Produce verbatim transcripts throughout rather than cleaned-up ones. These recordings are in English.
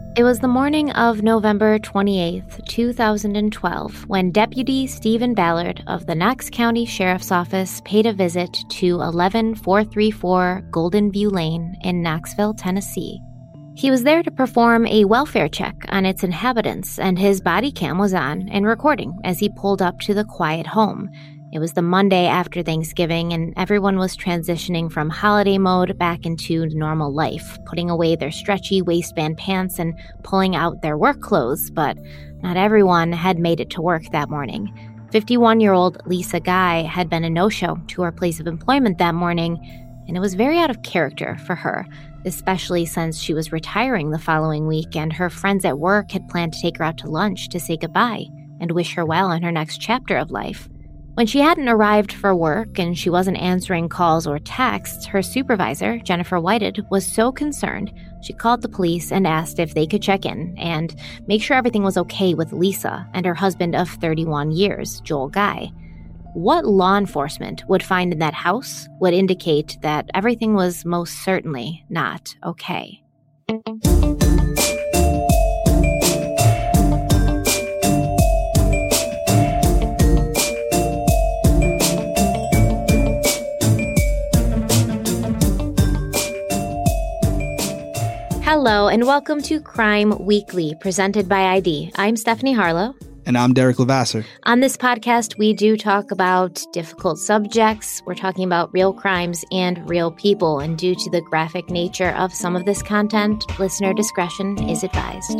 It was the morning of November twenty-eighth, two thousand twelve, when Deputy Stephen Ballard of the Knox County Sheriff's Office paid a visit to eleven four thirty-four Golden View Lane in Knoxville, Tennessee. He was there to perform a welfare check on its inhabitants, and his body cam was on and recording as he pulled up to the quiet home. It was the Monday after Thanksgiving, and everyone was transitioning from holiday mode back into normal life, putting away their stretchy waistband pants and pulling out their work clothes, but not everyone had made it to work that morning. fifty-one-year-old Lisa Guy had been a no-show to her place of employment that morning, and it was very out of character for her, especially since she was retiring the following week and her friends at work had planned to take her out to lunch to say goodbye and wish her well in her next chapter of life. When she hadn't arrived for work and she wasn't answering calls or texts, her supervisor, Jennifer Whited, was so concerned she called the police and asked if they could check in and make sure everything was okay with Lisa and her husband of thirty-one years, Joel Guy. What law enforcement would find in that house would indicate that everything was most certainly not okay. Hello, and welcome to Crime Weekly, presented by I D. I'm Stephanie Harlow. And I'm Derek Levasseur. On this podcast, we do talk about difficult subjects. We're talking about real crimes and real people. And due to the graphic nature of some of this content, listener discretion is advised.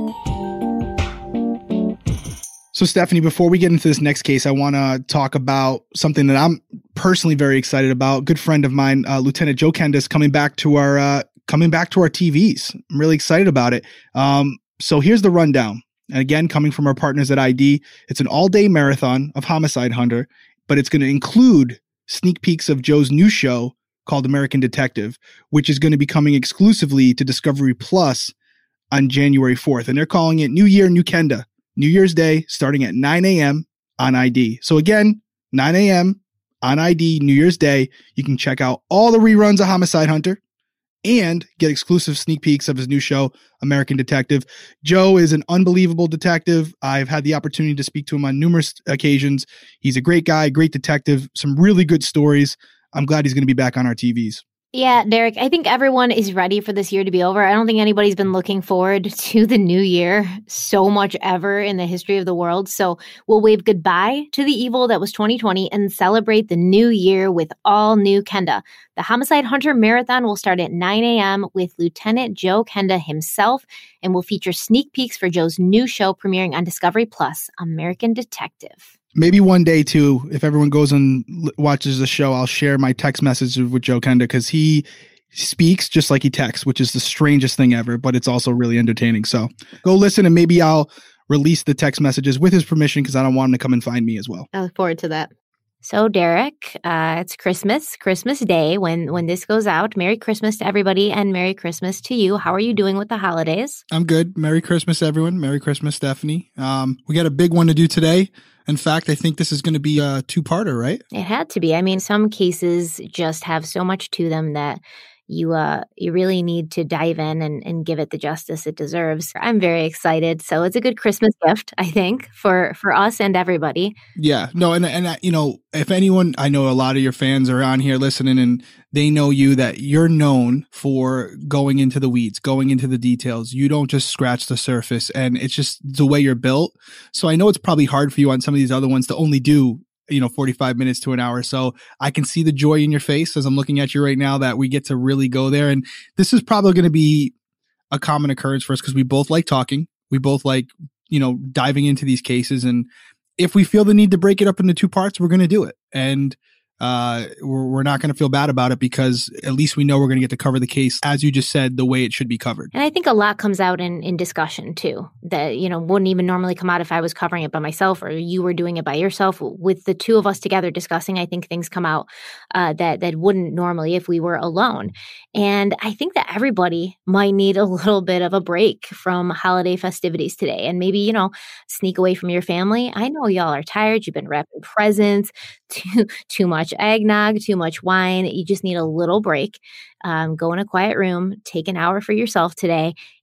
So, Stephanie, before we get into this next case, I want to talk about something that I'm personally very excited about. A good friend of mine, uh, Lieutenant Joe Kenda, is coming back to our uh, coming back to our T Vs. I'm really excited about it. Um, so here's the rundown. And again, coming from our partners at I D, it's an all-day marathon of Homicide Hunter, but it's going to include sneak peeks of Joe's new show called American Detective, which is going to be coming exclusively to Discovery Plus on January fourth. And they're calling it New Year, New Kenda, New Year's Day, starting at nine a.m. on I D. So again, nine a.m. on I D, New Year's Day. You can check out all the reruns of Homicide Hunter and get exclusive sneak peeks of his new show, American Detective. Joe is an unbelievable detective. I've had the opportunity to speak to him on numerous occasions. He's a great guy, great detective, some really good stories. I'm glad he's going to be back on our T Vs. Yeah, Derek, I think everyone is ready for this year to be over. I don't think anybody's been looking forward to the new year so much ever in the history of the world. So we'll wave goodbye to the evil that was twenty twenty and celebrate the new year with all new Kenda. The Homicide Hunter Marathon will start at nine a.m. with Lieutenant Joe Kenda himself and will feature sneak peeks for Joe's new show premiering on Discovery Plus, American Detective. Maybe one day, too, if everyone goes and l- watches the show, I'll share my text message with Joe Kenda because he speaks just like he texts, which is the strangest thing ever, but it's also really entertaining. So go listen, and maybe I'll release the text messages with his permission because I don't want him to come and find me as well. I look forward to that. So, Derek, uh, it's Christmas, Christmas Day when, when this goes out. Merry Christmas to everybody and Merry Christmas to you. How are you doing with the holidays? I'm good. Merry Christmas, everyone. Merry Christmas, Stephanie. Um, we got a big one to do today. In fact, I think this is going to be a two-parter, right? It had to be. I mean, some cases just have so much to them that you uh you really need to dive in and, and give it the justice it deserves. I'm very excited. So it's a good Christmas gift, I think, for, for us and everybody. Yeah. No, and, and you know, if anyone, I know a lot of your fans are on here listening and they know you that you're known for going into the weeds, going into the details. You don't just scratch the surface, and it's just the way you're built. So I know it's probably hard for you on some of these other ones to only do, you know, forty-five minutes to an hour. So I can see the joy in your face as I'm looking at you right now that we get to really go there. And this is probably going to be a common occurrence for us because we both like talking. We both like, you know, diving into these cases. And if we feel the need to break it up into two parts, we're going to do it. And uh, we're, we're not going to feel bad about it because at least we know we're going to get to cover the case, as you just said, the way it should be covered. And I think a lot comes out in, in discussion too, that, you know, wouldn't even normally come out if I was covering it by myself or you were doing it by yourself. With the two of us together discussing, I think things come out uh, that, that wouldn't normally if we were alone. And I think that everybody might need a little bit of a break from holiday festivities today and maybe, you know, sneak away from your family. I know y'all are tired. You've been wrapping presents, too, too much eggnog, too much wine. You just need a little break. Um, go in a quiet room, take an hour for yourself today,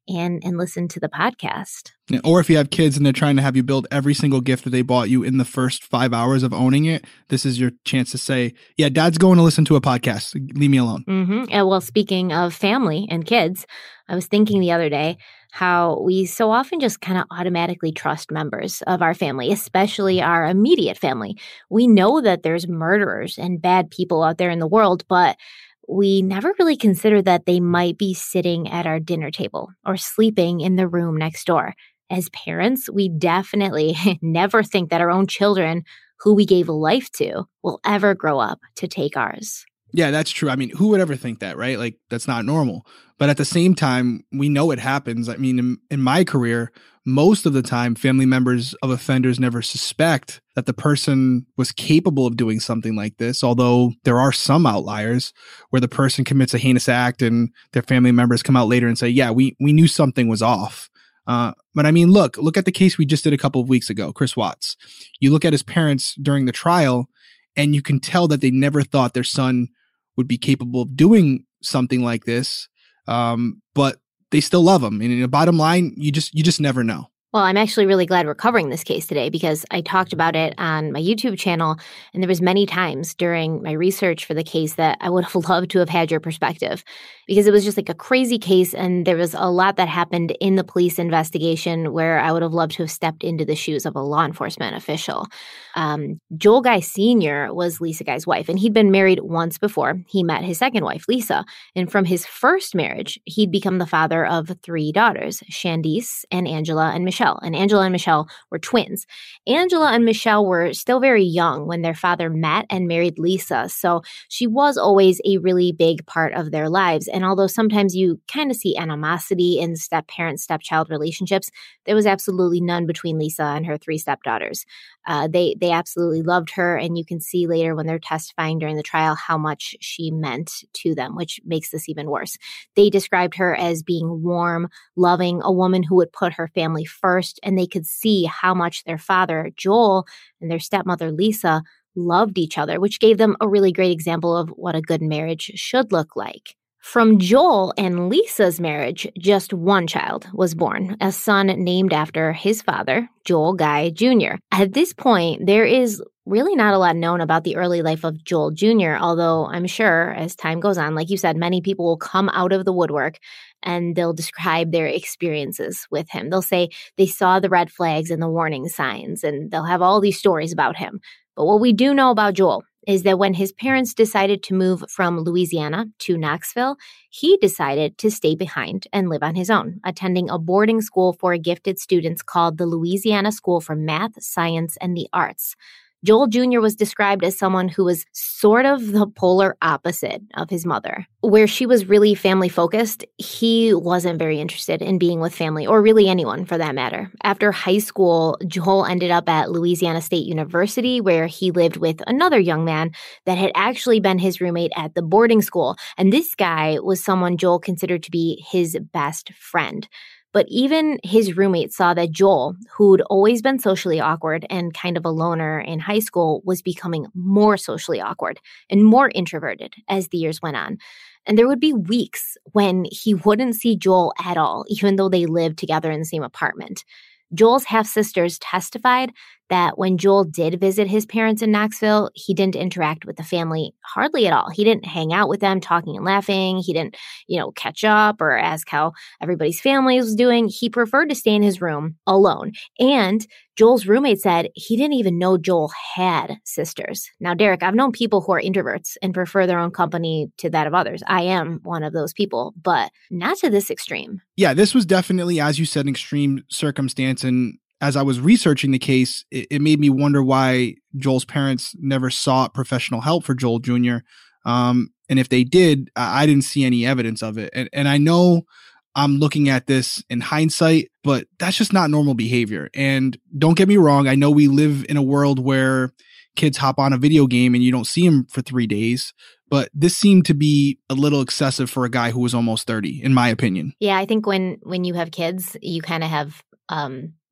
and, and listen to the podcast. Yeah, or if you have kids and they're trying to have you build every single gift that they bought you in the first five hours of owning it, this is your chance to say, yeah, Dad's going to listen to a podcast. Leave me alone. Mm-hmm. And well, speaking of family and kids, I was thinking the other day how we so often just kind of automatically trust members of our family, especially our immediate family. We know that there's murderers and bad people out there in the world, but we never really consider that they might be sitting at our dinner table or sleeping in the room next door. As parents, we definitely never think that our own children, who we gave life to, will ever grow up to take ours. Yeah, that's true. I mean, who would ever think that, right? Like, that's not normal. But at the same time, we know it happens. I mean, in, in my career, most of the time, family members of offenders never suspect that the person was capable of doing something like this, although there are some outliers where the person commits a heinous act and their family members come out later and say, yeah, we, we knew something was off. Uh, but I mean, look, look at the case we just did a couple of weeks ago, Chris Watts. You look at his parents during the trial, and you can tell that they never thought their son would be capable of doing something like this. Um, but they still love him. And in the bottom line, you just you just never know. Well, I'm actually really glad we're covering this case today because I talked about it on my YouTube channel, and there was many times during my research for the case that I would have loved to have had your perspective because it was just like a crazy case, and there was a lot that happened in the police investigation where I would have loved to have stepped into the shoes of a law enforcement official. Um, Joel Guy Senior was Lisa Guy's wife, and he'd been married once before he met his second wife, Lisa. And from his first marriage, he'd become the father of three daughters, Shandice and Angela and Michelle. And Angela and Michelle were twins. Angela and Michelle were still very young when their father met and married Lisa. So she was always a really big part of their lives. And although sometimes you kind of see animosity in step-parent, stepchild relationships, there was absolutely none between Lisa and her three stepdaughters. Uh, they they absolutely loved her, and you can see later when they're testifying during the trial how much she meant to them, which makes this even worse. They described her as being warm, loving, a woman who would put her family first, and they could see how much their father, Joel, and their stepmother, Lisa, loved each other, which gave them a really great example of what a good marriage should look like. From Joel and Lisa's marriage, just one child was born, a son named after his father, Joel Guy Junior At this point, there is really not a lot known about the early life of Joel Junior, although I'm sure as time goes on, like you said, many people will come out of the woodwork and they'll describe their experiences with him. They'll say they saw the red flags and the warning signs, and they'll have all these stories about him. But what we do know about Joel is that when his parents decided to move from Louisiana to Knoxville, he decided to stay behind and live on his own, attending a boarding school for gifted students called the Louisiana School for Math, Science, and the Arts. Joel Junior was described as someone who was sort of the polar opposite of his mother. Where she was really family-focused, he wasn't very interested in being with family, or really anyone for that matter. After high school, Joel ended up at Louisiana State University, where he lived with another young man that had actually been his roommate at the boarding school. And this guy was someone Joel considered to be his best friend. But even his roommate saw that Joel, who'd always been socially awkward and kind of a loner in high school, was becoming more socially awkward and more introverted as the years went on. And there would be weeks when he wouldn't see Joel at all, even though they lived together in the same apartment. Joel's half-sisters testified that when Joel did visit his parents in Knoxville, he didn't interact with the family hardly at all. He didn't hang out with them, talking and laughing. He didn't, you know, catch up or ask how everybody's family was doing. He preferred to stay in his room alone. And Joel's roommate said he didn't even know Joel had sisters. Now, Derek, I've known people who are introverts and prefer their own company to that of others. I am one of those people, but not to this extreme. Yeah, this was definitely, as you said, an extreme circumstance. And as I was researching the case, it, it made me wonder why Joel's parents never sought professional help for Joel Junior Um, and if they did, I, I didn't see any evidence of it. And, and I know I'm looking at this in hindsight, but that's just not normal behavior. And don't get me wrong, I know we live in a world where kids hop on a video game and you don't see them for three days. But this seemed to be a little excessive for a guy who was almost thirty, in my opinion. Yeah, I think when when you have kids, you kind of have um,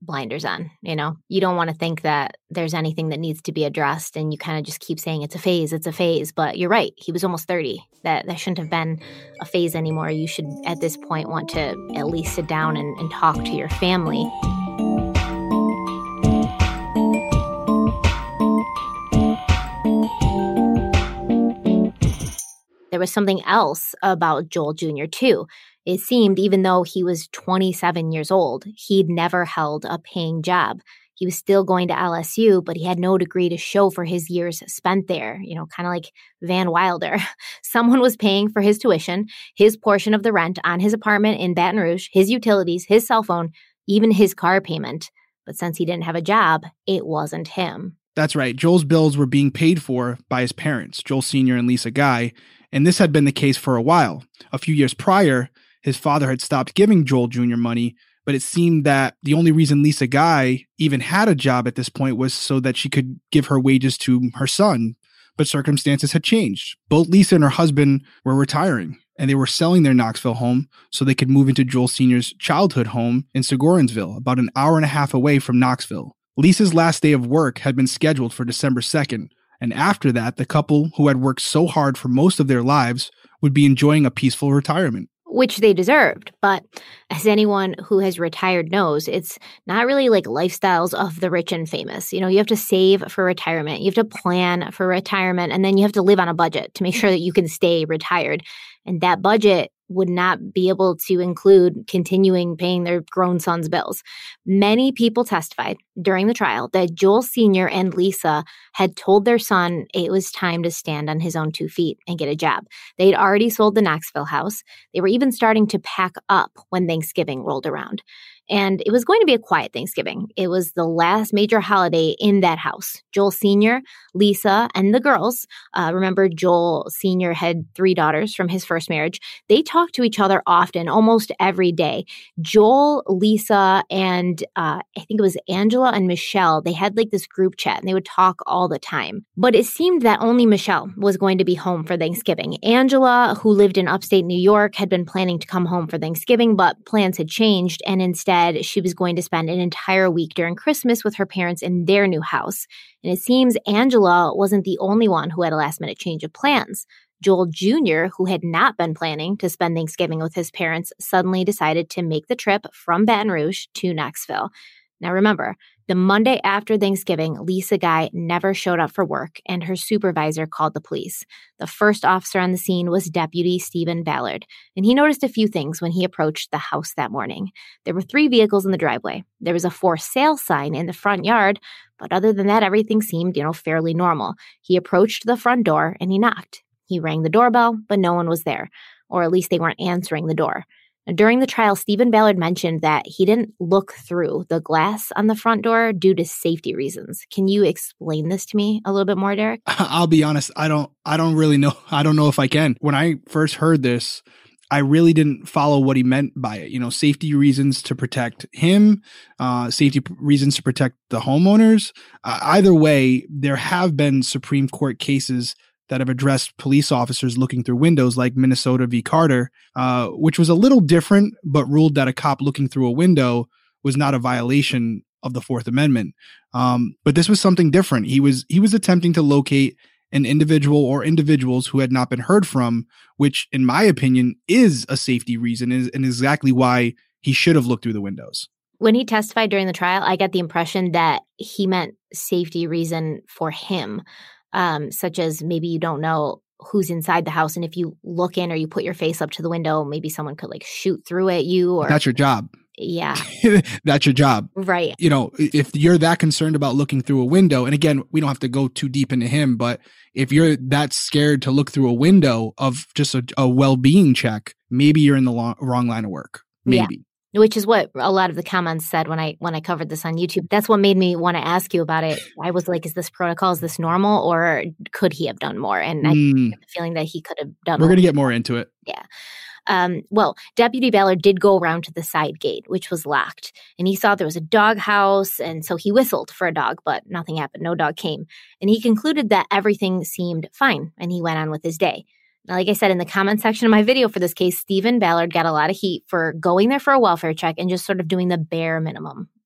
blinders on. You know, you don't want to think that there's anything that needs to be addressed, and you kind of just keep saying it's a phase, it's a phase. But you're right. He was almost thirty. That that shouldn't have been a phase anymore. You should, at this point, want to at least sit down and, and talk to your family. There was something else about Joel Junior too. It seemed, even though he was twenty-seven years old, he'd never held a paying job. He was still going to L S U, but he had no degree to show for his years spent there, you know, kind of like Van Wilder. Someone was paying for his tuition, his portion of the rent on his apartment in Baton Rouge, his utilities, his cell phone, even his car payment. But since he didn't have a job, it wasn't him. That's right. Joel's bills were being paid for by his parents, Joel Senior and Lisa Guy, and this had been the case for a while. A few years prior, his father had stopped giving Joel Junior money, but it seemed that the only reason Lisa Guy even had a job at this point was so that she could give her wages to her son. But circumstances had changed. Both Lisa and her husband were retiring, and they were selling their Knoxville home so they could move into Joel Senior's childhood home in Segorinsville, about an hour and a half away from Knoxville. Lisa's last day of work had been scheduled for December second, and after that, the couple who had worked so hard for most of their lives would be enjoying a peaceful retirement. Which they deserved. But as anyone who has retired knows, it's not really like lifestyles of the rich and famous. You know, you have to save for retirement. You have to plan for retirement, and then you have to live on a budget to make sure that you can stay retired. And that budget would not be able to include continuing paying their grown son's bills. Many people testified during the trial that Joel Senior and Lisa had told their son it was time to stand on his own two feet and get a job. They'd already sold the Knoxville house. They were even starting to pack up when Thanksgiving rolled around. And it was going to be a quiet Thanksgiving. It was the last major holiday in that house. Joel Senior, Lisa, and the girls, uh, remember Joel Senior had three daughters from his first marriage. They talked to each other often, almost every day. Joel, Lisa, and uh, I think it was Angela and Michelle, they had like this group chat and they would talk all the time. But it seemed that only Michelle was going to be home for Thanksgiving. Angela, who lived in upstate New York, had been planning to come home for Thanksgiving, but plans had changed, and instead she was going to spend an entire week during Christmas with her parents in their new house. And it seems Angela wasn't the only one who had a last-minute change of plans. Joel Junior, who had not been planning to spend Thanksgiving with his parents, suddenly decided to make the trip from Baton Rouge to Knoxville. Now remember, the Monday after Thanksgiving, Lisa Guy never showed up for work, and her supervisor called the police. The first officer on the scene was Deputy Stephen Ballard, and he noticed a few things when he approached the house that morning. There were three vehicles in the driveway. There was a for sale sign in the front yard, but other than that, everything seemed, you know, fairly normal. He approached the front door and he knocked. He rang the doorbell, but no one was there, or at least they weren't answering the door. During the trial, Stephen Ballard mentioned that he didn't look through the glass on the front door due to safety reasons. Can you explain this to me a little bit more, Derek? I'll be honest. I don't, I don't really know. I don't know if I can. When I first heard this, I really didn't follow what he meant by it. You know, safety reasons to protect him, uh, safety reasons to protect the homeowners. Uh, either way, there have been Supreme Court cases that have addressed police officers looking through windows, like Minnesota v. Carter, uh, which was a little different, but ruled that a cop looking through a window was not a violation of the Fourth Amendment. Um, but this was something different. He was he was attempting to locate an individual or individuals who had not been heard from, which, in my opinion, is a safety reason and is and exactly why he should have looked through the windows. When he testified during the trial, I got the impression that he meant safety reason for him. Um, such as maybe you don't know who's inside the house, and if you look in or you put your face up to the window, maybe someone could like shoot through at you. Or that's your job. Yeah. That's your job. Right. You know, if you're that concerned about looking through a window, and again, we don't have to go too deep into him, but if you're that scared to look through a window of just a, a well-being check, maybe you're in the lo- wrong line of work. Maybe. Yeah. Which is what a lot of the comments said when I when I covered this on YouTube. That's what made me want to ask you about it. I was like, is this protocol, is this normal, or could he have done more? And I mm. have the feeling that he could have done We're more. We're going to get more into it. Yeah. Um, well, Deputy Ballard did go around to the side gate, which was locked, and he saw there was a dog house, and so he whistled for a dog, but nothing happened. No dog came. And he concluded that everything seemed fine, and he went on with his day. Now, like I said, in the comment section of my video for this case, Stephen Ballard got a lot of heat for going there for a welfare check and just sort of doing the bare minimum.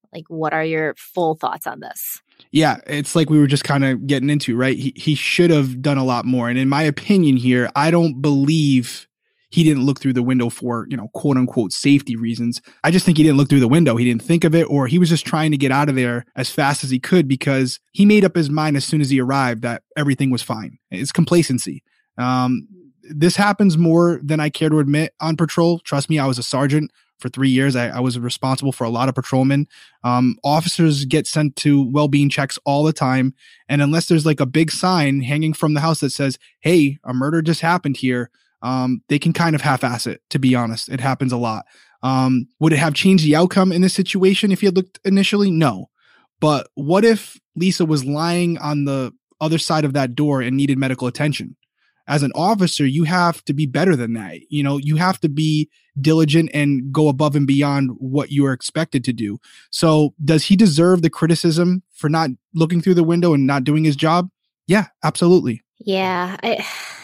Like, what are your full thoughts on this? Yeah, it's like we were just kind of getting into, right? He he should have done a lot more. And in my opinion here, I don't believe he didn't look through the window for, you know, quote unquote safety reasons. I just think he didn't look through the window. He didn't think of it, or he was just trying to get out of there as fast as he could because he made up his mind as soon as he arrived that everything was fine. It's complacency. Um, this happens more than I care to admit on patrol. Trust me, I was a sergeant for three years. I, I was responsible for a lot of patrolmen. Um, officers get sent to well-being checks all the time. And unless there's like a big sign hanging from the house that says, hey, a murder just happened here, um, they can kind of half-ass it, to be honest. It happens a lot. Um, would it have changed the outcome in this situation if he had looked initially? No. But what if Lisa was lying on the other side of that door and needed medical attention? As an officer, you have to be better than that. You know, you have to be diligent and go above and beyond what you are expected to do. So does he deserve the criticism for not looking through the window and not doing his job? Yeah, absolutely. Yeah, I,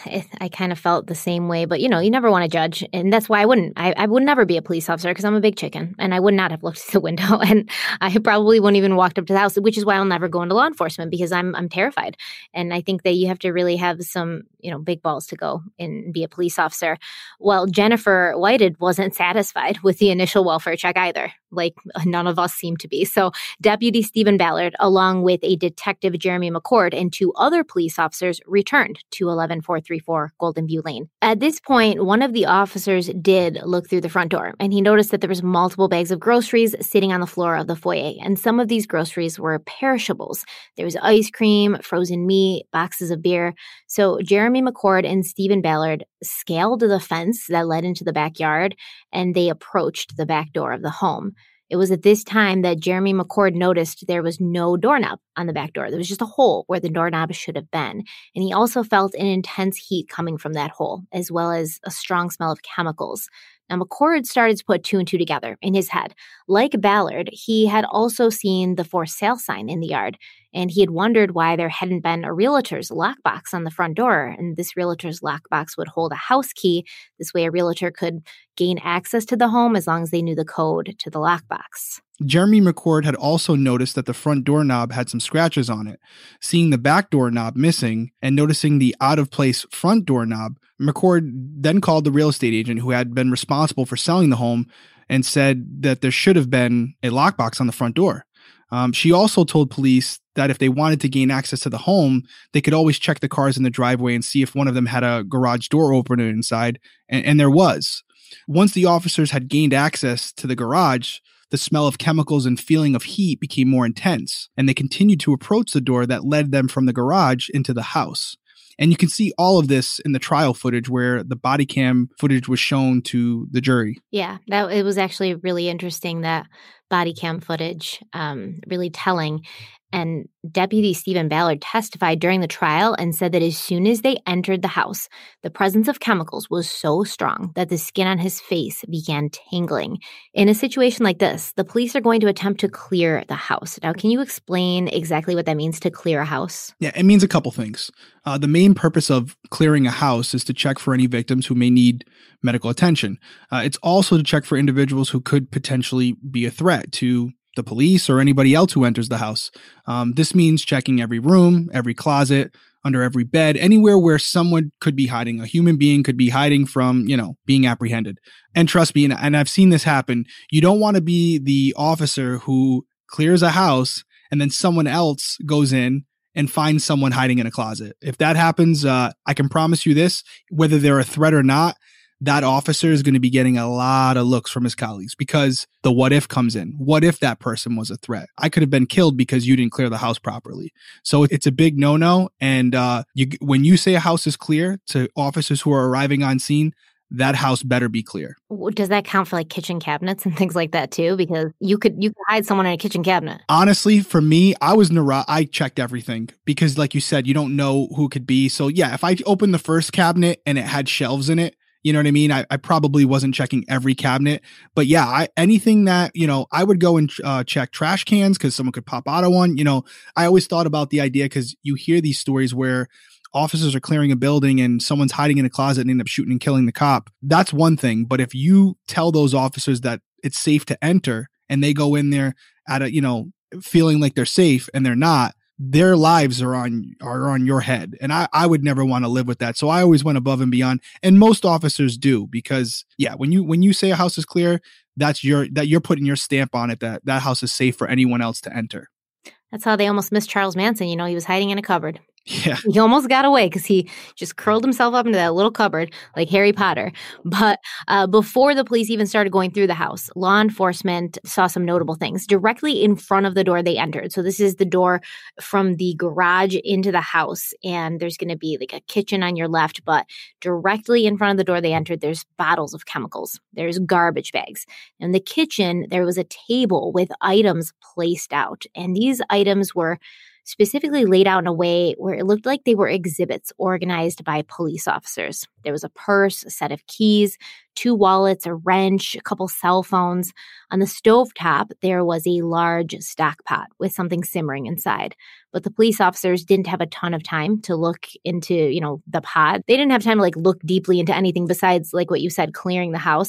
I kind of felt the same way, but you know, you never want to judge. And that's why I wouldn't, I, I would never be a police officer because I'm a big chicken and I would not have looked through the window and I probably wouldn't even walked up to the house, which is why I'll never go into law enforcement because I'm, I'm terrified. And I think that you have to really have some, you know, big balls to go and be a police officer. Well, Jennifer Whited wasn't satisfied with the initial welfare check either. Like none of us seem to be. So Deputy Stephen Ballard, along with a detective Jeremy McCord and two other police officers returned to eleven four thirty-four Golden View Lane. At this point, one of the officers did look through the front door and he noticed that there was multiple bags of groceries sitting on the floor of the foyer. And some of these groceries were perishables. There was ice cream, frozen meat, boxes of beer. So Jeremy McCord and Stephen Ballard scaled the fence that led into the backyard and they approached the back door of the home. It was at this time that Jeremy McCord noticed there was no doorknob on the back door. There was just a hole where the doorknob should have been. And he also felt an intense heat coming from that hole, as well as a strong smell of chemicals. Now, McCord started to put two and two together in his head. Like Ballard, he had also seen the for sale sign in the yard, and he had wondered why there hadn't been a realtor's lockbox on the front door. And this realtor's lockbox would hold a house key. This way, a realtor could gain access to the home as long as they knew the code to the lockbox. Jeremy McCord had also noticed that the front doorknob had some scratches on it. Seeing the back doorknob missing and noticing the out-of-place front doorknob, McCord then called the real estate agent who had been responsible for selling the home and said that there should have been a lockbox on the front door. Um, she also told police that if they wanted to gain access to the home, they could always check the cars in the driveway and see if one of them had a garage door opener inside, and, and there was. Once the officers had gained access to the garage, the smell of chemicals and feeling of heat became more intense, and they continued to approach the door that led them from the garage into the house. And you can see all of this in the trial footage where the body cam footage was shown to the jury. Yeah, that it was actually really interesting, that body cam footage, um, really telling. And Deputy Stephen Ballard testified during the trial and said that as soon as they entered the house, the presence of chemicals was so strong that the skin on his face began tingling. In a situation like this, the police are going to attempt to clear the house. Now, can you explain exactly what that means to clear a house? Yeah, it means a couple things. Uh, the main purpose of clearing a house is to check for any victims who may need medical attention. Uh, it's also to check for individuals who could potentially be a threat to the police or anybody else who enters the house. Um, this means checking every room, every closet, under every bed, anywhere where someone could be hiding. A human being could be hiding from, you know, being apprehended. And trust me, and, and I've seen this happen, you don't want to be the officer who clears a house and then someone else goes in and finds someone hiding in a closet. If that happens, uh, I can promise you this, whether they're a threat or not, that officer is going to be getting a lot of looks from his colleagues because the what if comes in. What if that person was a threat? I could have been killed because you didn't clear the house properly. So it's a big no-no. And uh, you, when you say a house is clear to officers who are arriving on scene, that house better be clear. Does that count for like kitchen cabinets and things like that too? Because you could you could hide someone in a kitchen cabinet. Honestly, for me, I was neuro- I checked everything because, like you said, you don't know who could be. So yeah, if I opened the first cabinet and it had shelves in it, you know what I mean? I, I probably wasn't checking every cabinet, but yeah, I, anything that, you know, I would go and uh, check trash cans because someone could pop out of one. You know, I always thought about the idea because you hear these stories where officers are clearing a building and someone's hiding in a closet and end up shooting and killing the cop. That's one thing. But if you tell those officers that it's safe to enter and they go in there at a, you know, feeling like they're safe and they're not, their lives are on are on your head. And I, I would never want to live with that. So I always went above and beyond. And most officers do, because yeah, when you when you say a house is clear, that's your that you're putting your stamp on it, that that house is safe for anyone else to enter. That's how they almost missed Charles Manson. You know, he was hiding in a cupboard. Yeah. He almost got away because he just curled himself up into that little cupboard like Harry Potter. But uh, before the police even started going through the house, law enforcement saw some notable things directly in front of the door they entered. So this is the door from the garage into the house. And there's going to be like a kitchen on your left, but directly in front of the door they entered, there's bottles of chemicals. There's garbage bags. In the kitchen, there was a table with items placed out. And these items were specifically laid out in a way where it looked like they were exhibits organized by police officers. There was a purse, a set of keys, two wallets, a wrench, a couple cell phones. On the stovetop, there was a large stock pot with something simmering inside. But the police officers didn't have a ton of time to look into, you know, the pot. They didn't have time to like look deeply into anything besides, like what you said, clearing the house.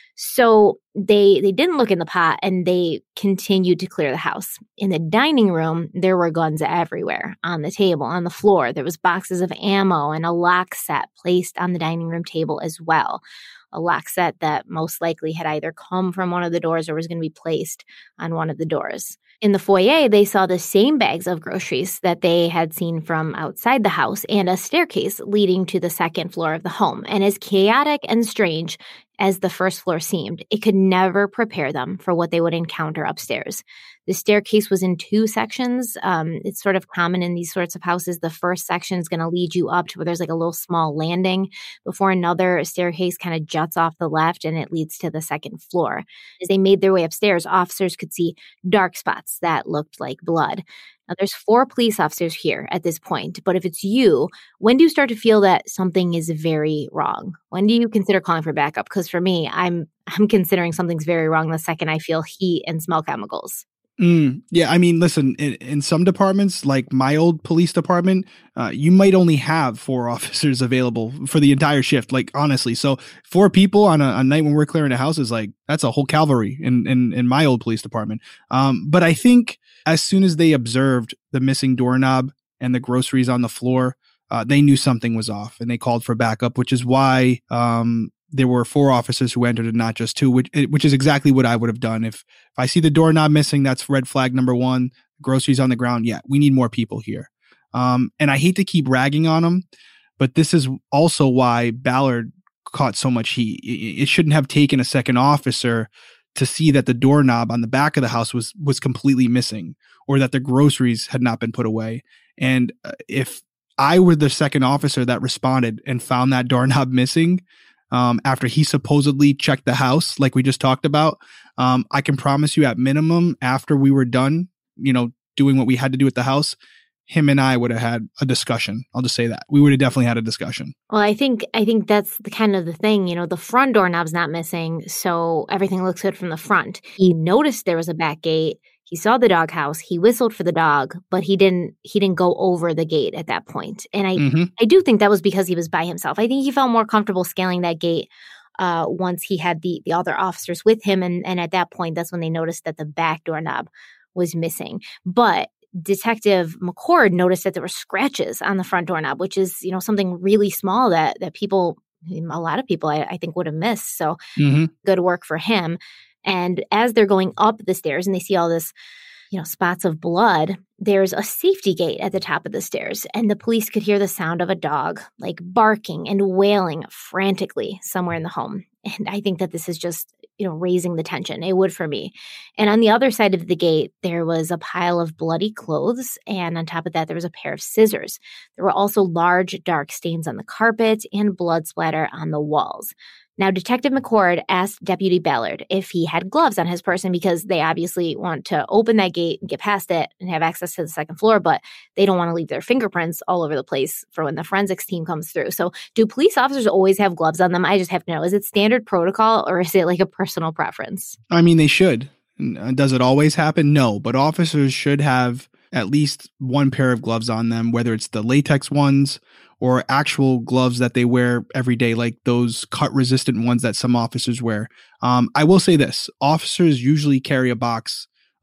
So they they didn't look in the pot, and they continued to clear the house. In the dining room, there were guns everywhere, on the table, on the floor. There was boxes of ammo and a lock set placed on the dining room table as well. A lock set that most likely had either come from one of the doors or was going to be placed on one of the doors. In the foyer, they saw the same bags of groceries that they had seen from outside the house and a staircase leading to the second floor of the home. And as chaotic and strange as the first floor seemed, it could never prepare them for what they would encounter upstairs. The staircase was in two sections. Um, it's sort of common in these sorts of houses. The first section is going to lead you up to where there's like a little small landing before another staircase kind of juts off the left, and it leads to the second floor. As they made their way upstairs, officers could see dark spots that looked like blood. Now, there's four police officers here at this point, but if it's you, when do you start to feel that something is very wrong? When do you consider calling for backup? Because for me, I'm I'm considering something's very wrong the second I feel heat and smell chemicals. Mm, yeah, I mean, listen, in, in some departments, like my old police department, uh, you might only have four officers available for the entire shift, like honestly. So four people on a, a night when we're clearing a house is like, that's a whole cavalry in, in, in my old police department. Um, but I think as soon as they observed the missing doorknob and the groceries on the floor, uh, they knew something was off, and they called for backup, which is why um, there were four officers who entered and not just two, which, which is exactly what I would have done. If, if I see the doorknob missing, that's red flag number one. Groceries on the ground. Yeah, we need more people here. Um, and I hate to keep ragging on them, but this is also why Ballard caught so much heat. It shouldn't have taken a second officer to see that the doorknob on the back of the house was was completely missing, or that the groceries had not been put away. And if I were the second officer that responded and found that doorknob missing, Um, after he supposedly checked the house, like we just talked about, um, I can promise you at minimum, after we were done, you know, doing what we had to do at the house, him and I would have had a discussion. I'll just say that. We would have definitely had a discussion. Well, I think I think that's the kind of the thing, you know, the front doorknob's not missing, so everything looks good from the front. He noticed there was a back gate. He saw the doghouse. He whistled for the dog, but he didn't he didn't go over the gate at that point. And I, mm-hmm. I do think that was because he was by himself. I think he felt more comfortable scaling that gate uh, once he had the the other officers with him. And, and at that point, that's when they noticed that the back doorknob was missing. But Detective McCord noticed that there were scratches on the front doorknob, which is, you know, something really small that that people, a lot of people, I, I think would have missed. So mm-hmm. good work for him. And as they're going up the stairs and they see all this, you know, spots of blood, there's a safety gate at the top of the stairs. And the police could hear the sound of a dog like barking and wailing frantically somewhere in the home. And I think that this is just, you know, raising the tension. It would for me. And on the other side of the gate, there was a pile of bloody clothes. And on top of that, there was a pair of scissors. There were also large, dark stains on the carpet and blood splatter on the walls. Now, Detective McCord asked Deputy Ballard if he had gloves on his person because they obviously want to open that gate and get past it and have access to the second floor, but they don't want to leave their fingerprints all over the place for when the forensics team comes through. So do police officers always have gloves on them? I just have to know. Is it standard protocol or is it like a personal preference? I mean, they should. Does it always happen? No, but officers should have at least one pair of gloves on them, whether it's the latex ones or actual gloves that they wear every day, like those cut-resistant ones that some officers wear. Um, I will say this. Officers usually carry a box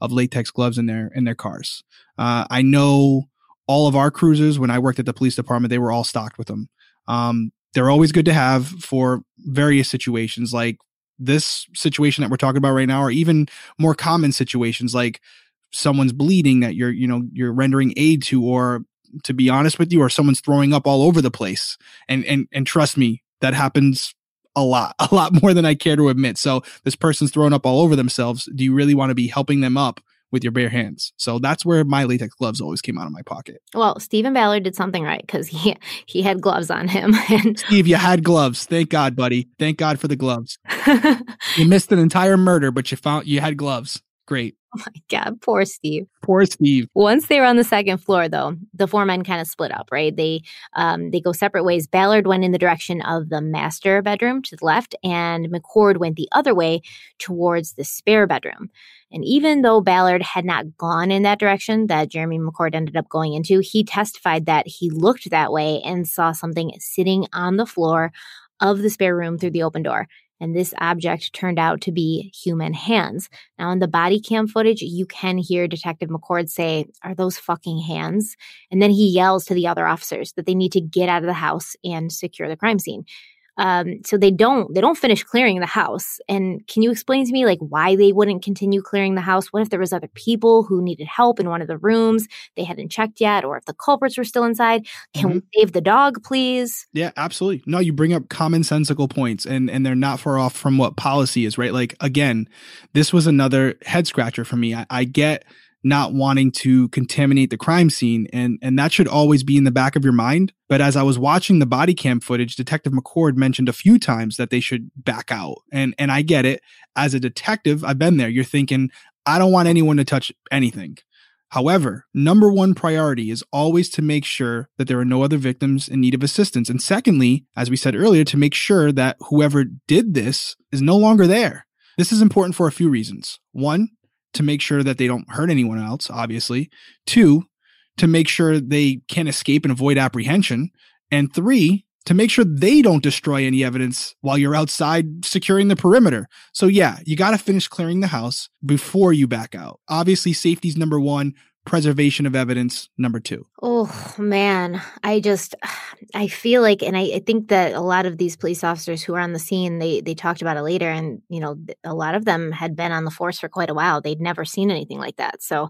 of latex gloves in their in their cars. Uh, I know all of our cruisers, when I worked at the police department, they were all stocked with them. Um, they're always good to have for various situations, like this situation that we're talking about right now, or even more common situations like someone's bleeding that you're, you know, you're rendering aid to, or to be honest with you, or someone's throwing up all over the place. And, and, and trust me, that happens a lot, a lot more than I care to admit. So this person's throwing up all over themselves. Do you really want to be helping them up with your bare hands? So that's where my latex gloves always came out of my pocket. Well, Stephen Ballard did something right because he he had gloves on him. And Steve, you had gloves. Thank God, buddy. Thank God for the gloves. You missed an entire murder, but you found you had gloves. Great. Oh my God, poor Steve. Poor Steve. Once they were on the second floor, though, the four men kind of split up, right? They um, they go separate ways. Ballard went in the direction of the master bedroom to the left, and McCord went the other way towards the spare bedroom. And even though Ballard had not gone in that direction that Jeremy McCord ended up going into, he testified that he looked that way and saw something sitting on the floor of the spare room through the open door. And this object turned out to be human hands. Now, in the body cam footage, you can hear Detective McCord say, "Are those fucking hands?" And then he yells to the other officers that they need to get out of the house and secure the crime scene. Um, so they don't, they don't finish clearing the house. And can you explain to me, like, why they wouldn't continue clearing the house? What if there was other people who needed help in one of the rooms they hadn't checked yet, or if the culprits were still inside? Can mm-hmm. we save the dog, please? Yeah, absolutely. No, you bring up commonsensical points, and and they're not far off from what policy is, right? Like, again, this was another head scratcher for me. I, I get not wanting to contaminate the crime scene, and and that should always be in the back of your mind. But as I was watching the body cam footage, Detective McCord mentioned a few times that they should back out. And and I get it. As a detective, I've been there. You're thinking, I don't want anyone to touch anything. However, number one priority is always to make sure that there are no other victims in need of assistance. And secondly, as we said earlier, to make sure that whoever did this is no longer there. This is important for a few reasons. One, to make sure that they don't hurt anyone else, obviously. Two, to make sure they can escape and avoid apprehension. And three, to make sure they don't destroy any evidence while you're outside securing the perimeter. So yeah, you got to finish clearing the house before you back out. Obviously, safety's number one. Preservation of evidence, number two. Oh, man. I just, I feel like, and I, I think that a lot of these police officers who are on the scene, they they talked about it later, and, you know, a lot of them had been on the force for quite a while. They'd never seen anything like that. So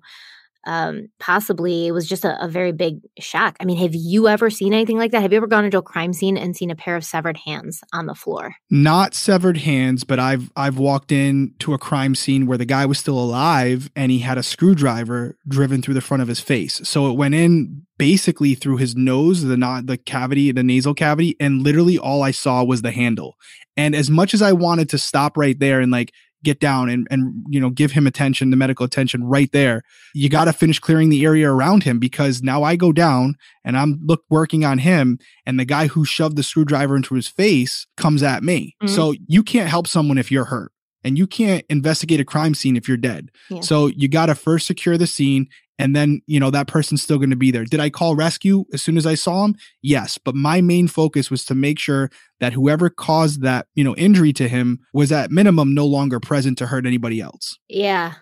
um, possibly it was just a, a very big shock. I mean, have you ever seen anything like that? Have you ever gone into a crime scene and seen a pair of severed hands on the floor? Not severed hands, but I've I've walked into a crime scene where the guy was still alive and he had a screwdriver driven through the front of his face. So it went in basically through his nose, the not the cavity, the nasal cavity, and literally all I saw was the handle. And as much as I wanted to stop right there and like get down and, and, you know, give him attention, the medical attention right there, you got to finish clearing the area around him, because now I go down and I'm look working on him, and the guy who shoved the screwdriver into his face comes at me. Mm-hmm. So you can't help someone if you're hurt, and you can't investigate a crime scene if you're dead. Yeah. So you got to first secure the scene, and then, you know, that person's still going to be there. Did I call rescue as soon as I saw him? Yes. But my main focus was to make sure that whoever caused that, you know, injury to him was at minimum no longer present to hurt anybody else. Yeah.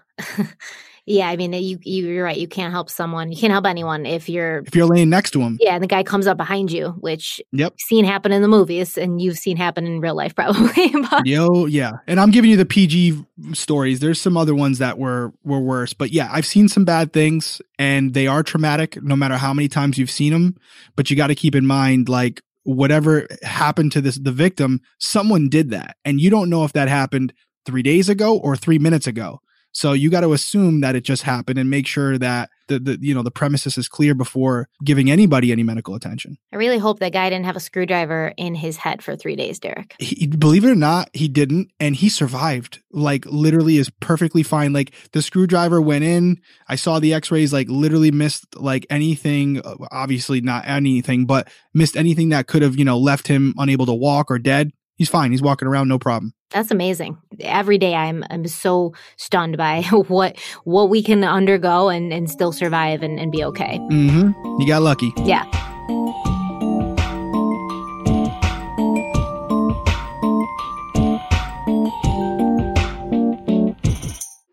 Yeah, I mean, you, you're right. You can't help someone. You can't help anyone if you're... If you're laying next to him. Yeah, and the guy comes up behind you, which yep. you've seen happen in the movies, and you've seen happen in real life probably. But... Yo, yeah. And I'm giving you the P G stories. There's some other ones that were, were worse. But yeah, I've seen some bad things, and they are traumatic no matter how many times you've seen them. But you got to keep in mind, like, whatever happened to this the victim, someone did that. And you don't know if that happened three days ago or three minutes ago. So you got to assume that it just happened and make sure that the, the you know the premises is clear before giving anybody any medical attention. I really hope that guy didn't have a screwdriver in his head for three days, Derek. He, believe it or not, he didn't, and he survived. Like, literally is perfectly fine. Like, the screwdriver went in. I saw the X-rays. Like, literally missed like anything. Obviously not anything, but missed anything that could have you know left him unable to walk or dead. He's fine. He's walking around, no problem. That's amazing. Every day I'm I'm so stunned by what what we can undergo and, and still survive and, and be okay. Mm-hmm. You got lucky. Yeah.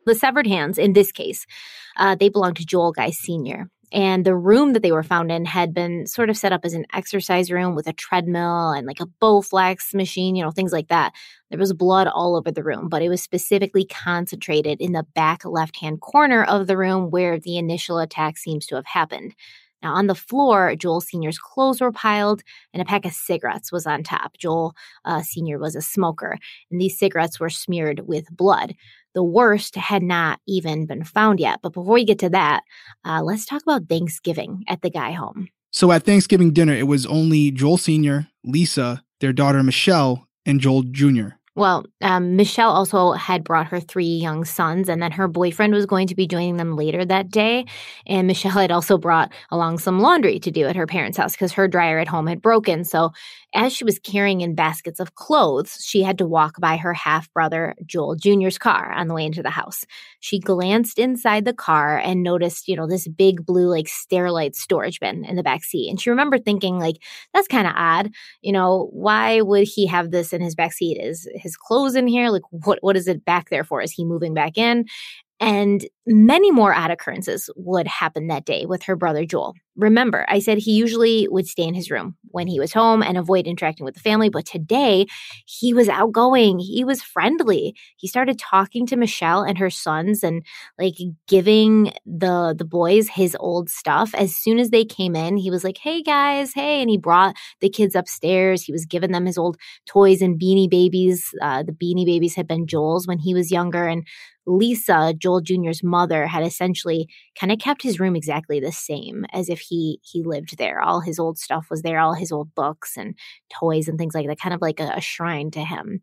The severed hands, in this case, uh, they belonged to Joel Guy Senior And the room that they were found in had been sort of set up as an exercise room with a treadmill and like a Bowflex machine, you know, things like that. There was blood all over the room, but it was specifically concentrated in the back left-hand corner of the room where the initial attack seems to have happened. Now, on the floor, Joel Senior's clothes were piled and a pack of cigarettes was on top. Joel uh, Senior was a smoker, and these cigarettes were smeared with blood. The worst had not even been found yet. But before we get to that, uh, let's talk about Thanksgiving at the Guy home. So at Thanksgiving dinner, it was only Joel Senior, Lisa, their daughter Michelle, and Joel Junior Well, um, Michelle also had brought her three young sons, and then her boyfriend was going to be joining them later that day. And Michelle had also brought along some laundry to do at her parents' house because her dryer at home had broken. So as she was carrying in baskets of clothes, she had to walk by her half-brother Joel Junior's car on the way into the house. She glanced inside the car and noticed, you know, this big blue, like, Sterilite storage bin in the back seat. And she remembered thinking, like, that's kind of odd. You know, why would he have this in his back seat? Is his clothes in here? Like, what what is it back there for? Is he moving back in? And many more odd occurrences would happen that day with her brother Joel. Remember, I said he usually would stay in his room when he was home and avoid interacting with the family. But today, he was outgoing. He was friendly. He started talking to Michelle and her sons and like giving the the boys his old stuff. As soon as they came in, he was like, hey, guys, hey. And he brought the kids upstairs. He was giving them his old toys and Beanie Babies. Uh, the Beanie Babies had been Joel's when he was younger. And Lisa, Joel Junior's mother, had essentially kind of kept his room exactly the same as if he he lived there. All his old stuff was there, all his old books and toys and things like that, kind of like a, a shrine to him.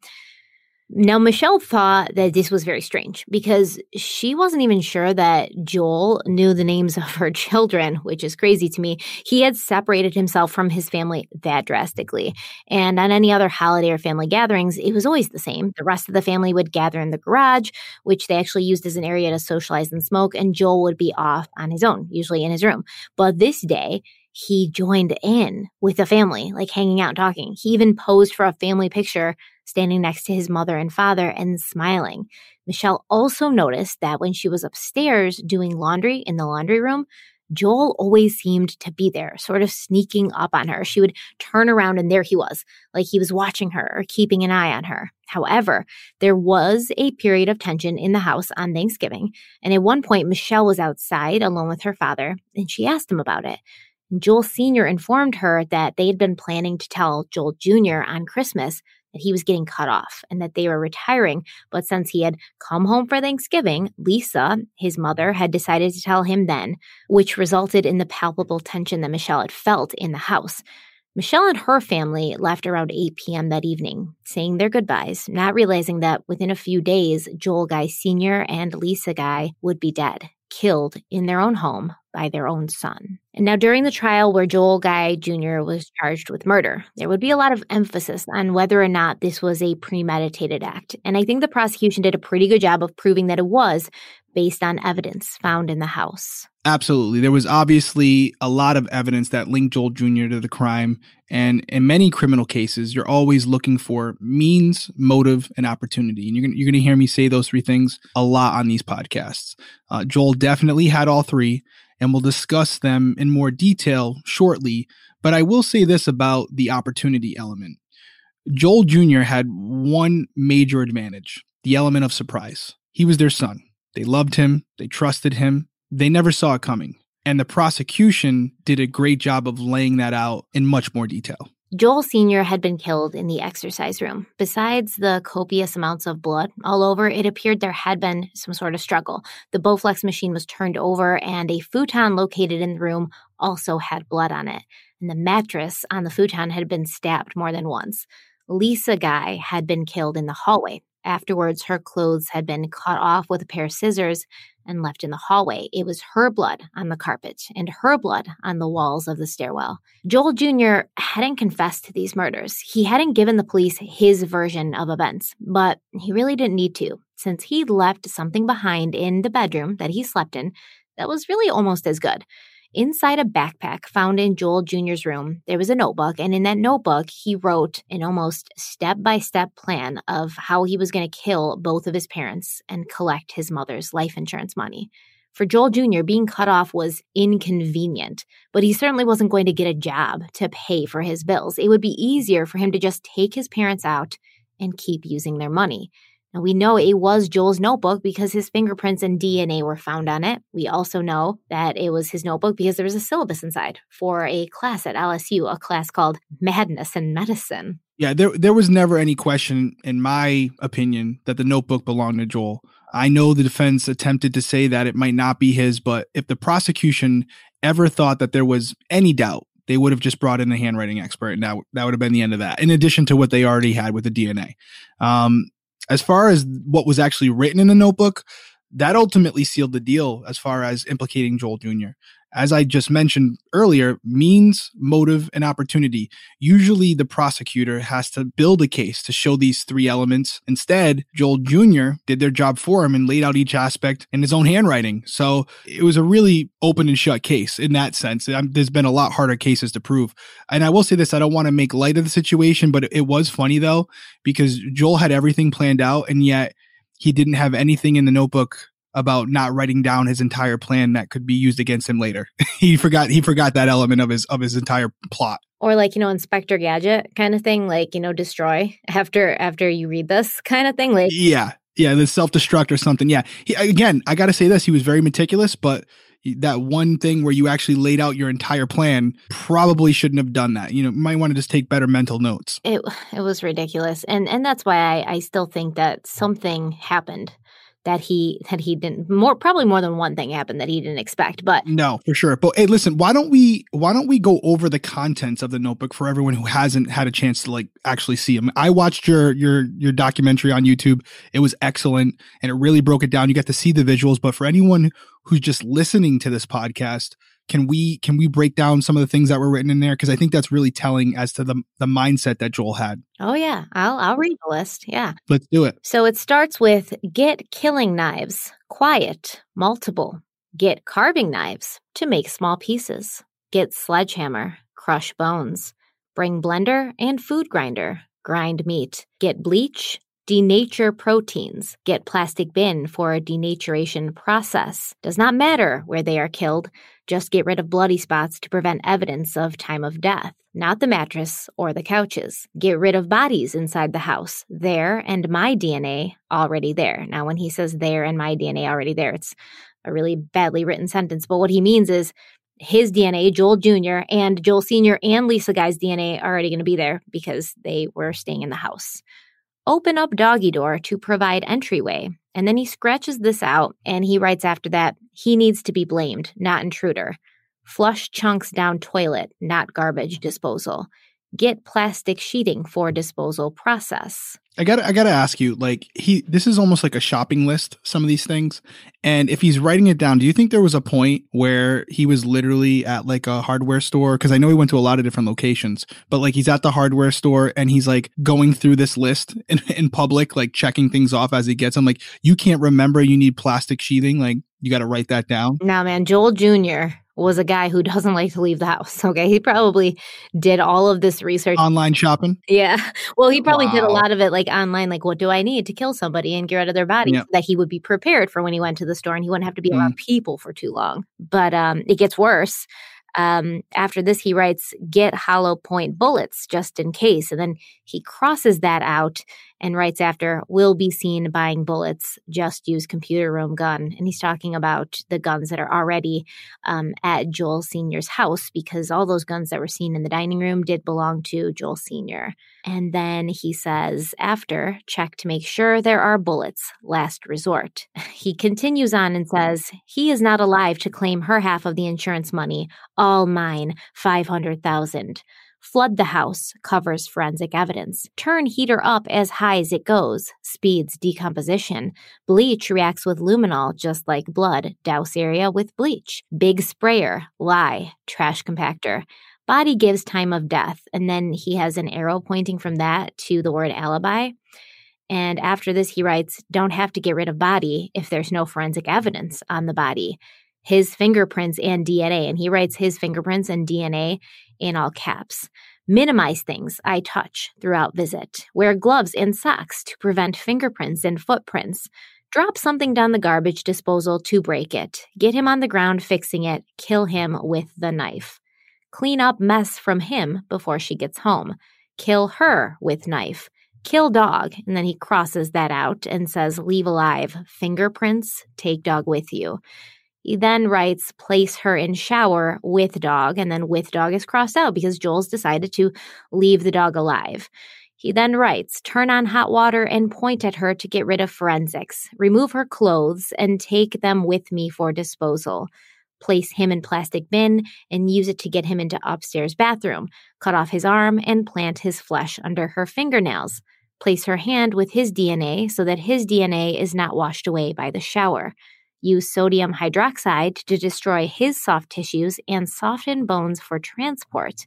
Now, Michelle thought that this was very strange because she wasn't even sure that Joel knew the names of her children, which is crazy to me. He had separated himself from his family that drastically. And on any other holiday or family gatherings, it was always the same. The rest of the family would gather in the garage, which they actually used as an area to socialize and smoke, and Joel would be off on his own, usually in his room. But this day, he joined in with the family, like hanging out and talking. He even posed for a family picture standing next to his mother and father and smiling. Michelle also noticed that when she was upstairs doing laundry in the laundry room, Joel always seemed to be there, sort of sneaking up on her. She would turn around and there he was, like he was watching her or keeping an eye on her. However, there was a period of tension in the house on Thanksgiving, and at one point, Michelle was outside alone with her father, and she asked him about it. Joel Senior informed her that they had been planning to tell Joel Junior on Christmas that he was getting cut off and that they were retiring. But since he had come home for Thanksgiving, Lisa, his mother, had decided to tell him then, which resulted in the palpable tension that Michelle had felt in the house. Michelle and her family left around eight p.m. that evening, saying their goodbyes, not realizing that within a few days, Joel Guy Senior and Lisa Guy would be dead, killed in their own home by their own son. And now during the trial where Joel Guy Junior was charged with murder, there would be a lot of emphasis on whether or not this was a premeditated act. And I think the prosecution did a pretty good job of proving that it was based on evidence found in the house. Absolutely. There was obviously a lot of evidence that linked Joel Junior to the crime. And in many criminal cases, you're always looking for means, motive, and opportunity. And you're going you're going to hear me say those three things a lot on these podcasts. Uh, Joel definitely had all three, and we'll discuss them in more detail shortly. But I will say this about the opportunity element. Joel Junior had one major advantage, the element of surprise. He was their son. They loved him. They trusted him. They never saw it coming. And the prosecution did a great job of laying that out in much more detail. Joel Senior had been killed in the exercise room. Besides the copious amounts of blood all over, it appeared there had been some sort of struggle. The Bowflex machine was turned over, and a futon located in the room also had blood on it. And the mattress on the futon had been stabbed more than once. Lisa Guy had been killed in the hallway. Afterwards, her clothes had been cut off with a pair of scissors and left in the hallway. It was her blood on the carpet and her blood on the walls of the stairwell. Joel Junior hadn't confessed to these murders. He hadn't given the police his version of events, but he really didn't need to, since he'd left something behind in the bedroom that he slept in that was really almost as good. Inside a backpack found in Joel Junior's room, there was a notebook, and in that notebook, he wrote an almost step-by-step plan of how he was going to kill both of his parents and collect his mother's life insurance money. For Joel Junior, being cut off was inconvenient, but he certainly wasn't going to get a job to pay for his bills. It would be easier for him to just take his parents out and keep using their money. Now, we know it was Joel's notebook because his fingerprints and D N A were found on it. We also know that it was his notebook because there was a syllabus inside for a class at L S U, a class called Madness in Medicine. Yeah, there there was never any question, in my opinion, that the notebook belonged to Joel. I know the defense attempted to say that it might not be his, but if the prosecution ever thought that there was any doubt, they would have just brought in a handwriting expert, and that, that would have been the end of that, in addition to what they already had with the D N A. Um, As far as what was actually written in the notebook, that ultimately sealed the deal as far as implicating Joel Junior As I just mentioned earlier, means, motive, and opportunity. Usually the prosecutor has to build a case to show these three elements. Instead, Joel Junior did their job for him and laid out each aspect in his own handwriting. So it was a really open and shut case in that sense. There's been a lot harder cases to prove. And I will say this, I don't want to make light of the situation, but it was funny though, because Joel had everything planned out and yet he didn't have anything in the notebook about not writing down his entire plan that could be used against him later. he forgot he forgot that element of his of his entire plot. Or like, you know, Inspector Gadget kind of thing, like, you know, destroy after after you read this kind of thing. Like, yeah, yeah, the self-destruct or something. Yeah, he, again, I got to say this, he was very meticulous, but that one thing where you actually laid out your entire plan, probably shouldn't have done that. You know, might want to just take better mental notes. It it was ridiculous, and and that's why I I still think that something happened. That he that he didn't more probably more than one thing happened that he didn't expect, but no, for sure. But hey, listen, why don't we why don't we go over the contents of the notebook for everyone who hasn't had a chance to like actually see them? I watched your your your documentary on YouTube. It was excellent, and it really broke it down. You got to see the visuals. But for anyone who's just listening to this podcast, can we can we break down some of the things that were written in there? Because I think that's really telling as to the the mindset that Joel had. Oh yeah, I'll I'll read the list. Yeah, let's do it. So it starts with get killing knives, quiet, multiple. Get carving knives to make small pieces. Get sledgehammer, crush bones. Bring blender and food grinder, grind meat. Get bleach. Denature proteins. Get plastic bin for a denaturation process. Does not matter where they are killed. Just get rid of bloody spots to prevent evidence of time of death. Not the mattress or the couches. Get rid of bodies inside the house. There and my D N A already there. Now, when he says there and my D N A already there, it's a really badly written sentence. But what he means is his D N A, Joel Junior and Joel Senior and Lisa Guy's D N A are already going to be there because they were staying in the house. Open up doggy door to provide entryway. And then he scratches this out and he writes after that, he needs to be blamed, not intruder. Flush chunks down toilet, not garbage disposal. Get plastic sheeting for disposal process. I gotta, I gotta ask you, like, he, this is almost like a shopping list, some of these things. And if he's writing it down, do you think there was a point where he was literally at like a hardware store? Cause I know he went to a lot of different locations, but like he's at the hardware store and he's like going through this list in, in public, like checking things off as he gets them. Like, you can't remember you need plastic sheathing. Like, you got to write that down. No, man, Joel Junior was a guy who doesn't like to leave the house. Okay. He probably did all of this research. Online shopping? Yeah. Well, he probably Wow. did a lot of it like online, like what do I need to kill somebody and get rid of their body, Yeah. so that he would be prepared for when he went to the store and he wouldn't have to be Mm. around people for too long. But um, it gets worse. Um, after this, he writes, get hollow point bullets just in case. And then he crosses that out and writes after, will be seen buying bullets, just use computer room gun. And he's talking about the guns that are already um, at Joel Senior's house, because all those guns that were seen in the dining room did belong to Joel Senior. And then he says, after, check to make sure there are bullets, last resort. He continues on and says, he is not alive to claim her half of the insurance money, all mine, five hundred thousand dollars. Flood the house, covers forensic evidence. Turn heater up as high as it goes, speeds decomposition. Bleach reacts with luminol just like blood, douse area with bleach. Big sprayer, lie, trash compactor. Body gives time of death. And then he has an arrow pointing from that to the word alibi. And after this, he writes, don't have to get rid of body if there's no forensic evidence on the body. his fingerprints and D N A. And he writes his fingerprints and D N A in all caps. Minimize things I touch throughout visit. Wear gloves and socks to prevent fingerprints and footprints. Drop something down the garbage disposal to break it. Get him on the ground fixing it. Kill him with the knife. Clean up mess from him before she gets home. Kill her with knife. Kill dog. And then he crosses that out and says, leave alive. Fingerprints, take dog with you. He then writes, place her in shower with dog. And then with dog is crossed out because Joel's decided to leave the dog alive. He then writes, turn on hot water and point at her to get rid of forensics. Remove her clothes and take them with me for disposal. Place him in plastic bin and use it to get him into upstairs bathroom. Cut off his arm and plant his flesh under her fingernails. Place her hand with his D N A so that his D N A is not washed away by the shower. Use sodium hydroxide to destroy his soft tissues and soften bones for transport.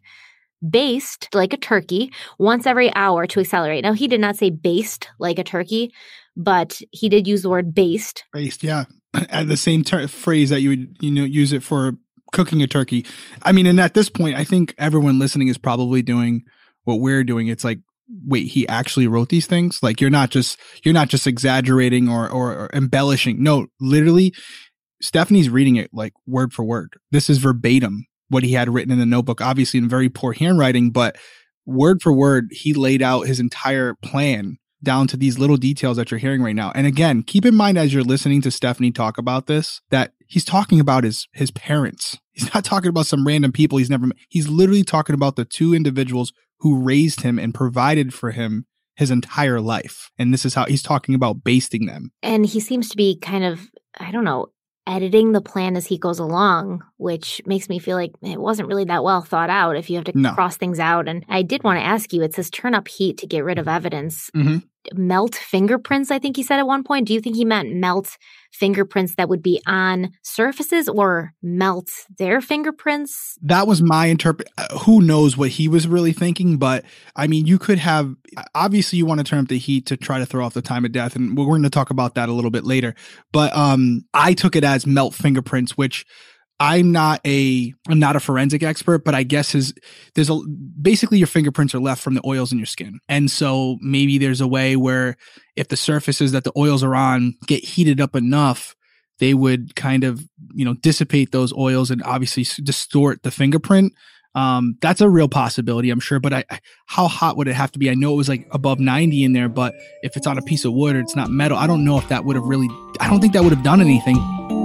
Baste like a turkey once every hour to accelerate. Now, he did not say baste like a turkey, but he did use the word baste. Baste, yeah. At the same ter- phrase that you would, you know, use it for cooking a turkey. I mean, and at this point, I think everyone listening is probably doing what we're doing. It's like, wait, he actually wrote these things? Like, you're not just, you're not just exaggerating or, or, or embellishing. No, literally, Stephanie's reading it like word for word. This is verbatim what he had written in the notebook, obviously in very poor handwriting, but word for word, he laid out his entire plan down to these little details that you're hearing right now. And again, keep in mind as you're listening to Stephanie talk about this, that he's talking about his, his parents. He's not talking about some random people he's never met. He's literally talking about the two individuals who raised him and provided for him his entire life. And this is how he's talking about basting them. And he seems to be kind of, I don't know, editing the plan as he goes along, which makes me feel like it wasn't really that well thought out if you have to no. cross things out. And I did want to ask you, it says turn up heat to get rid of evidence. Mm-hmm. Melt fingerprints, I think he said at one point. Do you think he meant melt fingerprints that would be on surfaces or melt their fingerprints? That was my interpret. Who knows what he was really thinking, but I mean, you could have, obviously you want to turn up the heat to try to throw off the time of death. And we're going to talk about that a little bit later. But um, I took it as melt fingerprints, which I'm not a, I'm not a forensic expert, but I guess his, there's a, basically your fingerprints are left from the oils in your skin. And so maybe there's a way where if the surfaces that the oils are on get heated up enough, they would kind of, you know, dissipate those oils and obviously distort the fingerprint. Um, that's a real possibility, I'm sure. But I, how hot would it have to be? I know it was like above ninety in there, but if it's on a piece of wood or it's not metal, I don't know if that would have really, I don't think that would have done anything.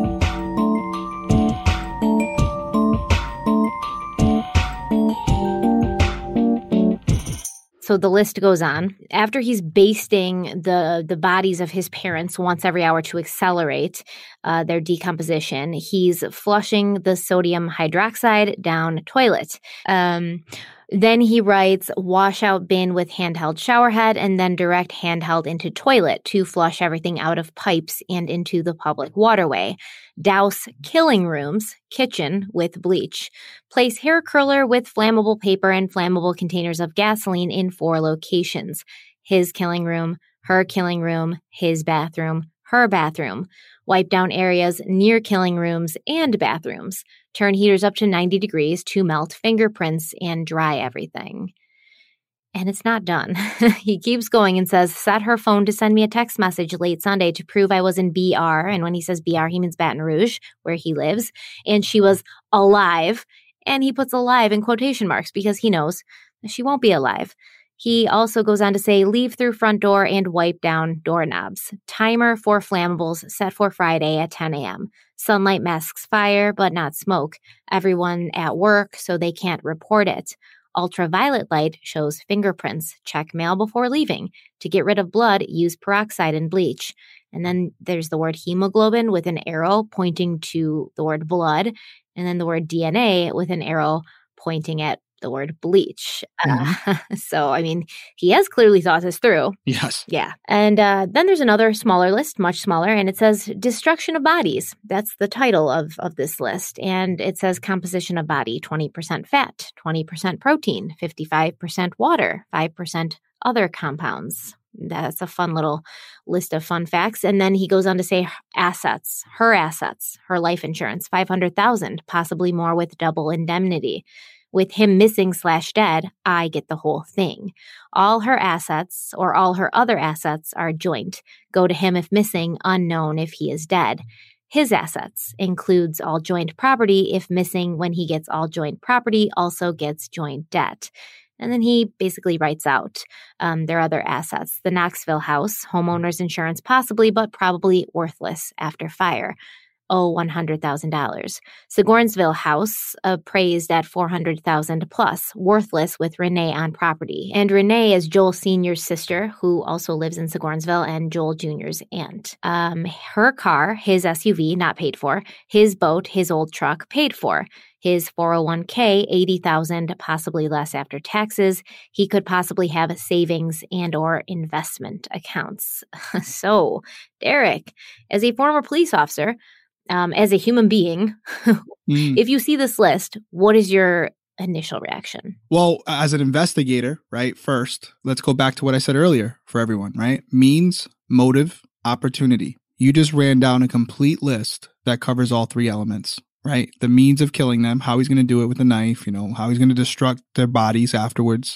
So the list goes on. After he's basting the, the bodies of his parents once every hour to accelerate uh, their decomposition, he's flushing the sodium hydroxide down toilet. Um, then he writes washout bin with handheld shower head and then direct handheld into toilet to flush everything out of pipes and into the public waterway. Douse killing rooms, kitchen, with bleach. Place hair curler with flammable paper and flammable containers of gasoline in four locations. His killing room, her killing room, his bathroom, her bathroom. Wipe down areas near killing rooms and bathrooms. Turn heaters up to ninety degrees to melt fingerprints and dry everything. And it's not done. He keeps going and says, set her phone to send me a text message late Sunday to prove I was in B R. And when he says B R, he means Baton Rouge, where he lives. And she was alive. And he puts alive in quotation marks because he knows she won't be alive. He also goes on to say, leave through front door and wipe down doorknobs. Timer for flammables set for Friday at ten a.m. Sunlight masks fire, but not smoke. Everyone at work, so they can't report it. Ultraviolet light shows fingerprints. Check mail before leaving. To get rid of blood, use peroxide and bleach. And then there's the word hemoglobin with an arrow pointing to the word blood. And then the word D N A with an arrow pointing at the word bleach. Mm-hmm. Uh, so, I mean, he has clearly thought this through. Yes. Yeah. And uh, then there's another smaller list, much smaller, and it says destruction of bodies. That's the title of, of this list. And it says composition of body, twenty percent fat, twenty percent protein, fifty-five percent water, five percent other compounds. That's a fun little list of fun facts. And then he goes on to say assets, her assets, her life insurance, five hundred thousand dollars, possibly more with double indemnity. With him missing slash dead, I get the whole thing. All her assets or all her other assets are joint. Go to him if missing, unknown if he is dead. His assets includes all joint property. If missing when he gets all joint property, also gets joint debt. And then he basically writes out um, their other assets. The Knoxville house, homeowner's insurance possibly, but probably worthless after fire. Oh, one hundred thousand dollars. Sigornsville house appraised at four hundred thousand dollars plus, worthless with Renee on property. And Renee is Joel Senior's sister, who also lives in Sigornsville, and Joel Junior's aunt. Um, her car, his S U V, not paid for. His boat, his old truck, paid for. His four oh one k, eighty thousand dollars, possibly less after taxes. He could possibly have savings and or investment accounts. So, Derek, as a former police officer, Um, as a human being, mm. if you see this list, what is your initial reaction? Well, as an investigator, right, first, let's go back to what I said earlier for everyone, right? Means, motive, opportunity. You just ran down a complete list that covers all three elements, right? The means of killing them, how he's going to do it with a knife, you know, how he's going to destruct their bodies afterwards,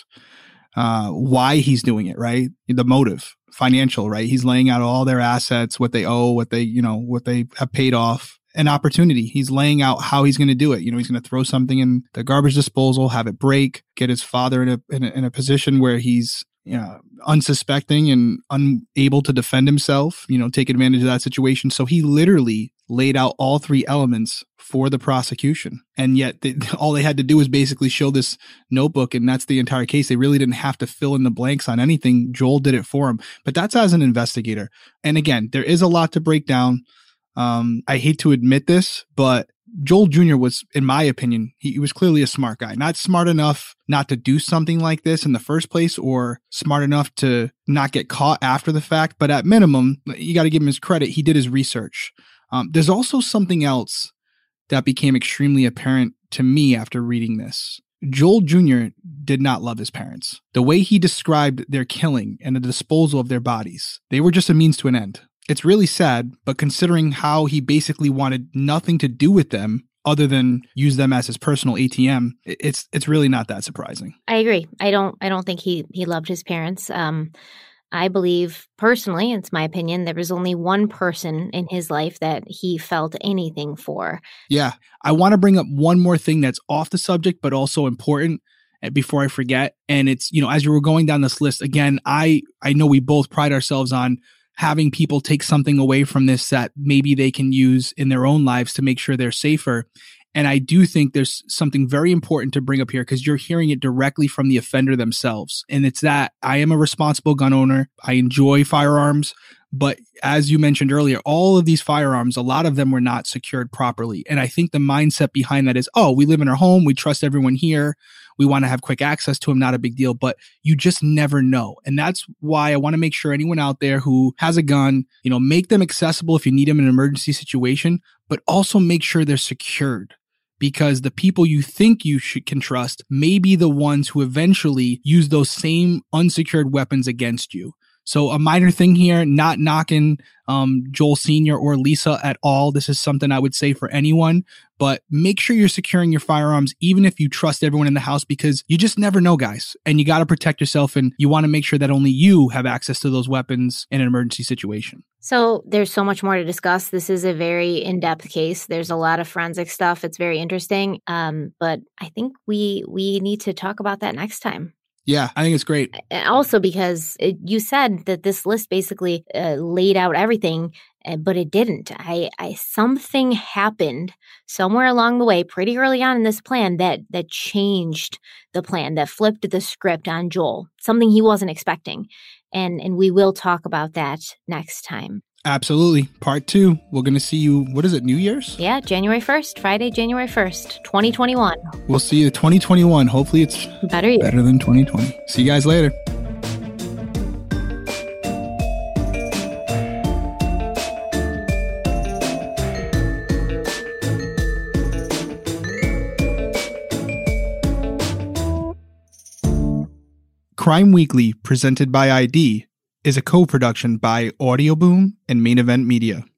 uh, why he's doing it, right? The motive. Financial, right? He's laying out all their assets, what they owe, what they, you know, what they have paid off. An opportunity. He's laying out how he's going to do it. You know, he's going to throw something in the garbage disposal, have it break, get his father in a in a, in a position where he's, you know, unsuspecting and unable to defend himself, you know, take advantage of that situation. So he literally laid out all three elements for the prosecution. And yet they, all they had to do was basically show this notebook, and that's the entire case. They really didn't have to fill in the blanks on anything. Joel did it for him. But that's as an investigator. And again, there is a lot to break down. Um, I hate to admit this, but Joel Junior was, in my opinion, he, he was clearly a smart guy. Not smart enough not to do something like this in the first place, or smart enough to not get caught after the fact. But at minimum, you got to give him his credit. He did his research. Um, there's also something else that became extremely apparent to me after reading this. Joel Junior did not love his parents. The way he described their killing and the disposal of their bodies, they were just a means to an end. It's really sad, but considering how he basically wanted nothing to do with them other than use them as his personal A T M, it's it's really not that surprising. I agree. I don't I don't think he he loved his parents. Um, I believe personally, it's my opinion, there was only one person in his life that he felt anything for. Yeah. I want to bring up one more thing that's off the subject, but also important before I forget. And it's, you know, as you were going down this list, again, I I know we both pride ourselves on having people take something away from this that maybe they can use in their own lives to make sure they're safer. And I do think there's something very important to bring up here, because you're hearing it directly from the offender themselves. And it's that I am a responsible gun owner. I enjoy firearms. But as you mentioned earlier, all of these firearms, a lot of them were not secured properly. And I think the mindset behind that is, oh, we live in our home. We trust everyone here. We want to have quick access to them. Not a big deal. But you just never know. And that's why I want to make sure anyone out there who has a gun, you know, make them accessible if you need them in an emergency situation, but also make sure they're secured. Because the people you think you should, can trust may be the ones who eventually use those same unsecured weapons against you. So a minor thing here, not knocking um, Joel Senior or Lisa at all. This is something I would say for anyone, but make sure you're securing your firearms, even if you trust everyone in the house, because you just never know, guys. And you got to protect yourself, and you want to make sure that only you have access to those weapons in an emergency situation. So there's so much more to discuss. This is a very in-depth case. There's a lot of forensic stuff. It's very interesting. Um, but I think we we need to talk about that next time. Yeah, I think it's great. Also because it, you said that this list basically uh, laid out everything, uh, but it didn't. I, I something happened somewhere along the way, pretty early on in this plan, that that changed the plan, that flipped the script on Joel. Something he wasn't expecting, and and we will talk about that next time. Absolutely. Part two. We're going to see you, what is it, New Year's? Yeah, January first, Friday, January first, twenty twenty-one. We'll see you twenty twenty-one. Hopefully it's better, year. better than twenty twenty. See you guys later. Crime Weekly, presented by I D, is a co-production by Audio Boom and Main Event Media.